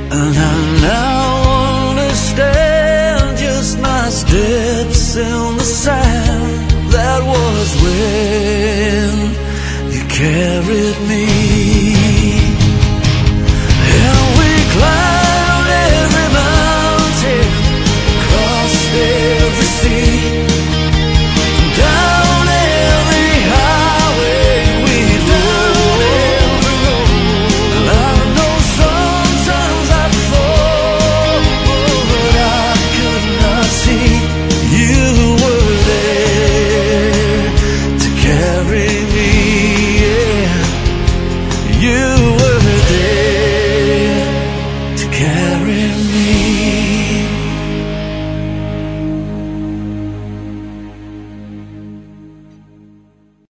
And I now understand just my steps in the sand. That was when you carried me. And we climbed every mountain, crossed every sea, down every highway we drove every road. And I know sometimes I fall, but I could not see you were there to carry me. Yeah, you were there to carry me.